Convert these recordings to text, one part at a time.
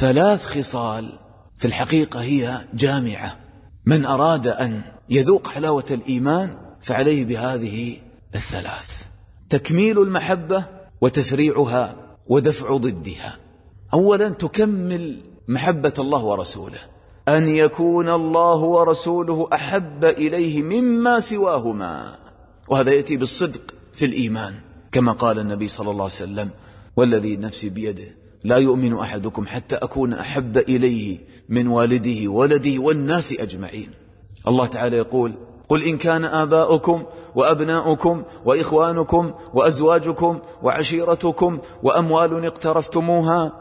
3 خصال في الحقيقة هي جامعة. من أراد أن يذوق حلاوة الإيمان فعليه بهذه 3: تكميل المحبة وتثريعها ودفع ضدها. أولا تكمل محبة الله ورسوله، أن يكون الله ورسوله أحب إليه مما سواهما، وهذا يأتي بالصدق في الإيمان كما قال النبي صلى الله عليه وسلم: والذي نفسي بيده لا يؤمن أحدكم حتى أكون أحب إليه من والده ولده والناس أجمعين. الله تعالى يقول: قل إن كان آباؤكم وأبناؤكم وإخوانكم وأزواجكم وعشيرتكم وأموال اقترفتموها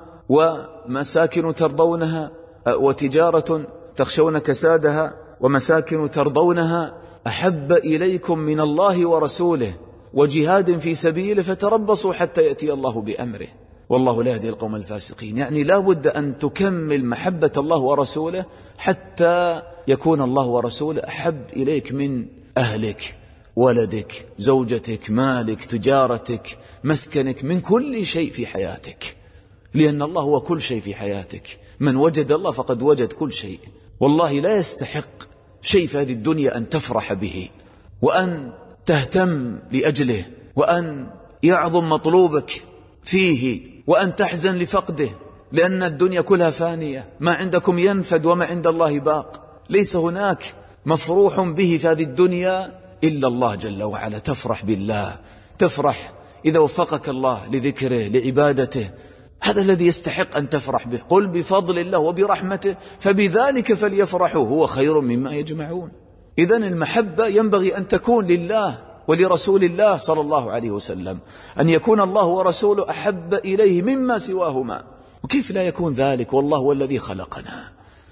ومساكن ترضونها وتجارة تخشون كسادها ومساكن ترضونها أحب إليكم من الله ورسوله وجهاد في سبيله فتربصوا حتى يأتي الله بأمره والله لا يهدي القوم الفاسقين. يعني لا بد أن تكمل محبة الله ورسوله حتى يكون الله ورسوله أحب إليك من أهلك، ولدك، زوجتك، مالك، تجارتك، مسكنك، من كل شيء في حياتك، لأن الله هو كل شيء في حياتك. من وجد الله فقد وجد كل شيء. والله لا يستحق شيء في هذه الدنيا أن تفرح به وأن تهتم لأجله وأن يعظم مطلوبك فيه وأن تحزن لفقده، لأن الدنيا كلها فانية، ما عندكم ينفد وما عند الله باق. ليس هناك مفروح به في هذه الدنيا إلا الله جل وعلا. تفرح بالله، تفرح إذا وفقك الله لذكره لعبادته، هذا الذي يستحق أن تفرح به. قل بفضل الله وبرحمته فبذلك فليفرحوا هو خير مما يجمعون. إذن المحبة ينبغي أن تكون لله ولرسول الله صلى الله عليه وسلم، أن يكون الله ورسوله أحب إليه مما سواهما. وكيف لا يكون ذلك والله هو الذي خلقنا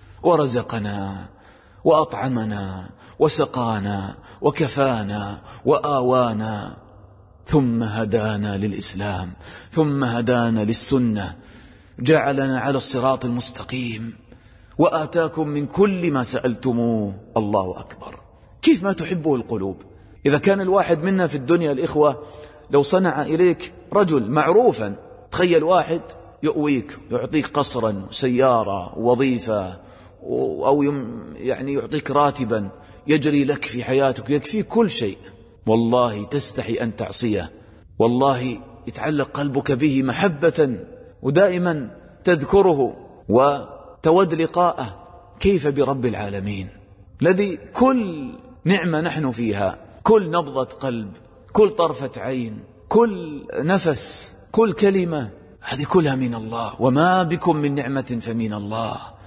ورزقنا وأطعمنا وسقانا وكفانا وآوانا، ثم هدانا للإسلام، ثم هدانا للسنة، جعلنا على الصراط المستقيم، وآتاكم من كل ما سألتموه. الله أكبر. كيف ما تحبه القلوب. إذا كان الواحد منا في الدنيا الإخوة لو صنع إليك رجل معروفا، تخيل واحد يؤويك يعطيك قصرا وسيارة ووظيفة أو يعني يعطيك راتبا يجري لك في حياتك ويكفيك كل شيء، والله تستحي أن تعصيه، والله يتعلق قلبك به محبة ودائما تذكره وتود لقاءه. كيف برب العالمين الذي كل نعمة نحن فيها، كل نبضة قلب، كل طرفة عين، كل نفس، كل كلمة، هذه كلها من الله. وما بكم من نعمة فمن الله.